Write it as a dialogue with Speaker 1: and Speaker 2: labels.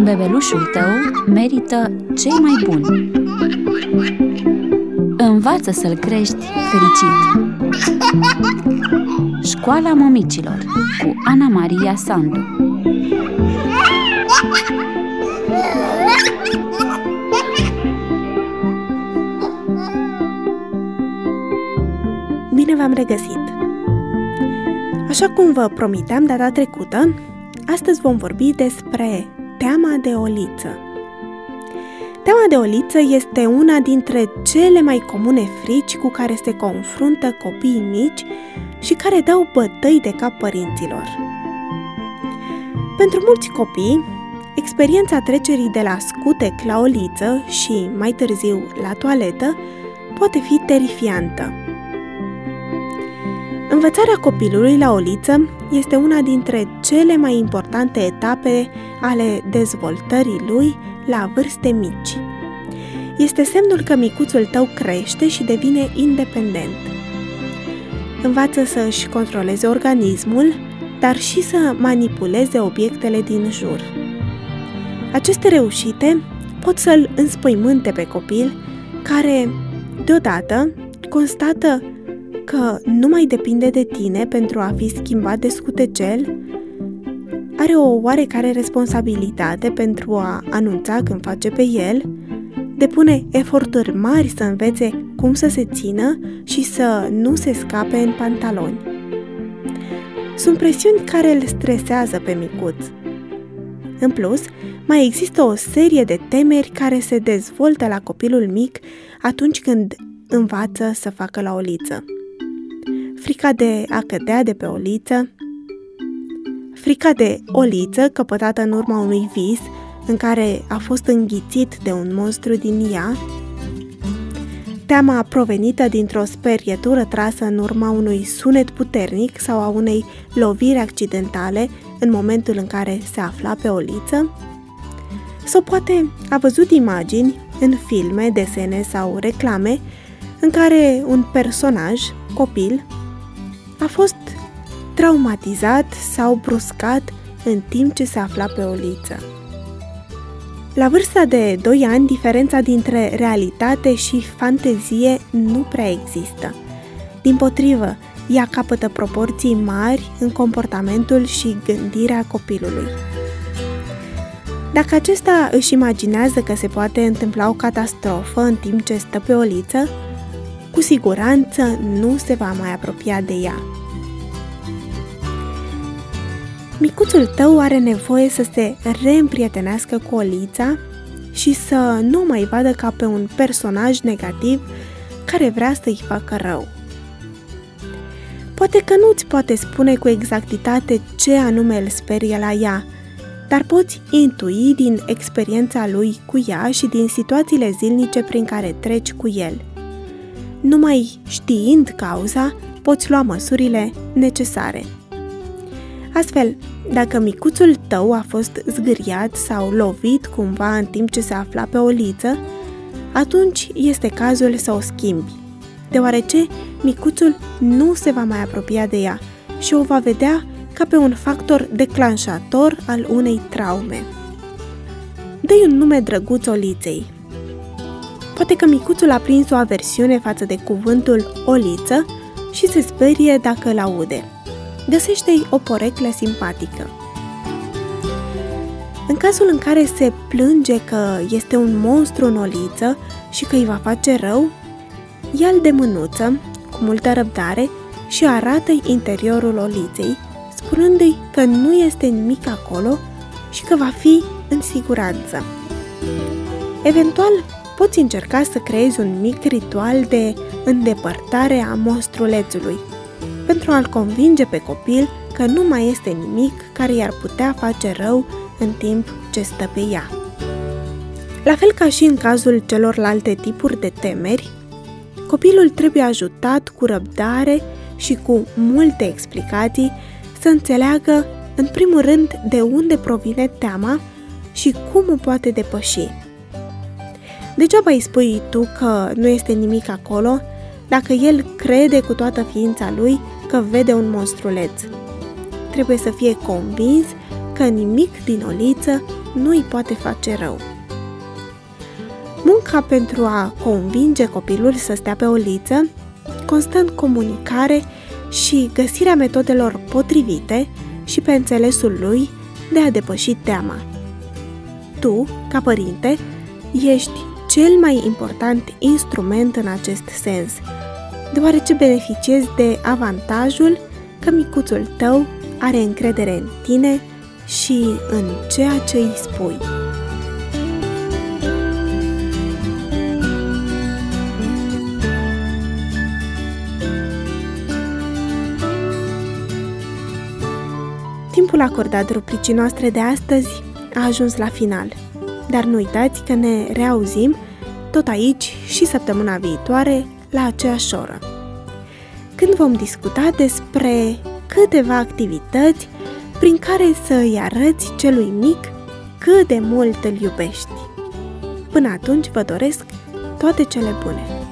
Speaker 1: Bebelușul tău merită cei mai buni. Învață să-l crești fericit. Școala Mămicilor cu Ana Maria Sandu.
Speaker 2: Bine v-am regăsit! Așa cum vă promiteam data trecută, astăzi vom vorbi despre teama de oliță. Teama de oliță este una dintre cele mai comune frici cu care se confruntă copiii mici și care dau bătăi de cap părinților. Pentru mulți copii, experiența trecerii de la scutec la oliță și, mai târziu, la toaletă, poate fi terifiantă. Învățarea copilului la oliță este una dintre cele mai importante etape ale dezvoltării lui la vârste mici. Este semnul că micuțul tău crește și devine independent. Învață să-și controleze organismul, dar și să manipuleze obiectele din jur. Aceste reușite pot să-l înspăimânte pe copil, care, deodată, constată că nu mai depinde de tine pentru a fi schimbat de scutecel, are o oarecare responsabilitate pentru a anunța când face pe el, depune eforturi mari să învețe cum să se țină și să nu se scape în pantaloni. Sunt presiuni care îl stresează pe micuț. În plus, mai există o serie de temeri care se dezvoltă la copilul mic atunci când învață să facă la oliță. Frica de a cădea de pe oliță, frica de oliță căpătată în urma unui vis în care a fost înghițit de un monstru din ea, teama provenită dintr-o sperietură trasă în urma unui sunet puternic sau a unei loviri accidentale în momentul în care se afla pe oliță, sau poate a văzut imagini în filme, desene sau reclame în care un personaj, copil, a fost traumatizat sau bruscat în timp ce se afla pe oliță. La vârsta de 2 ani, diferența dintre realitate și fantezie nu prea există. Dimpotrivă, ea capătă proporții mari în comportamentul și gândirea copilului. Dacă acesta își imaginează că se poate întâmpla o catastrofă în timp ce stă pe oliță, cu siguranță nu se va mai apropia de ea. Micuțul tău are nevoie să se reîmprietenească cu olița și să nu o mai vadă ca pe un personaj negativ care vrea să-i facă rău. Poate că nu-ți poate spune cu exactitate ce anume îl sperie la ea, dar poți intui din experiența lui cu ea și din situațiile zilnice prin care treci cu el. Numai știind cauza, poți lua măsurile necesare. Astfel, dacă micuțul tău a fost zgâriat sau lovit cumva în timp ce se afla pe oliță, atunci este cazul să o schimbi, deoarece micuțul nu se va mai apropia de ea și o va vedea ca pe un factor declanșator al unei traume. Dă-i un nume drăguț oliței. Poate că micuțul a prins o aversiune față de cuvântul oliță și se sperie dacă îl aude. Găsește-i o poreclă simpatică. În cazul în care se plânge că este un monstru în oliță și că îi va face rău, ia-l de mânuță, cu multă răbdare, și arată-i interiorul oliței, spunându-i că nu este nimic acolo și că va fi în siguranță. Eventual, poți încerca să creezi un mic ritual de îndepărtare a monstrulețului, pentru a-l convinge pe copil că nu mai este nimic care i-ar putea face rău în timp ce stă pe ea. La fel ca și în cazul celorlalte tipuri de temeri, copilul trebuie ajutat cu răbdare și cu multe explicații să înțeleagă, în primul rând, de unde provine teama și cum o poate depăși. Degeaba îi spui tu că nu este nimic acolo, dacă el crede cu toată ființa lui că vede un monstruleț. Trebuie să fie convins că nimic din oliță nu îi poate face rău. Munca pentru a convinge copilul să stea pe o liță constă în comunicare și găsirea metodelor potrivite și pe înțelesul lui de a depăși teama. Tu, ca părinte, ești cel mai important instrument în acest sens, deoarece beneficiezi de avantajul că micuțul tău are încredere în tine și în ceea ce îi spui. Timpul acordat rubricii noastre de astăzi a ajuns la final, dar nu uitați că ne reauzim tot aici și săptămâna viitoare la aceeași oră, când vom discuta despre câteva activități prin care să îi arăți celui mic cât de mult îl iubești. Până atunci vă doresc toate cele bune!